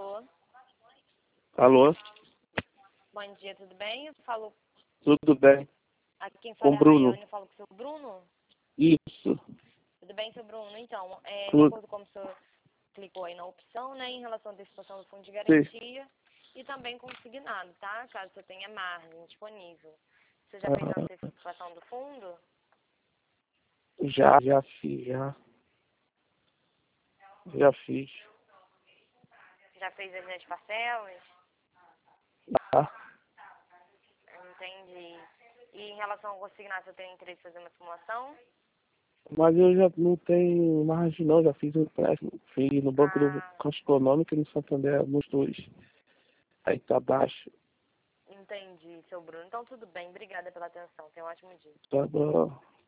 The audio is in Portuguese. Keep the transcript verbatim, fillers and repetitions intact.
Alô? Alô? Bom dia, tudo bem? Eu falo... Tudo bem? Aqui quem Com fala é o a Bruno. Rayane, eu falo com o seu Bruno. Isso. Tudo bem, seu Bruno? Então, é, de Tudo. acordo com o senhor clicou aí na opção, né, em relação à antecipação do fundo de Sim. garantia e também consignado, tá? Caso você tenha margem disponível. Você já fez a Ah, antecipação do fundo? já, já fiz, já. Já fiz. Já fez as minhas parcelas? Tá? Entendi. E em relação ao consignado, você tem interesse em fazer uma simulação? Mas eu já não tenho margem não, já fiz um empréstimo. Fiz no Banco do Ah, Caixa Econômica e no Santander, nos dois. Aí tá baixo. entendi, seu Bruno. Então, tudo bem. Obrigada pela atenção. Tenha um ótimo dia. Tá bom.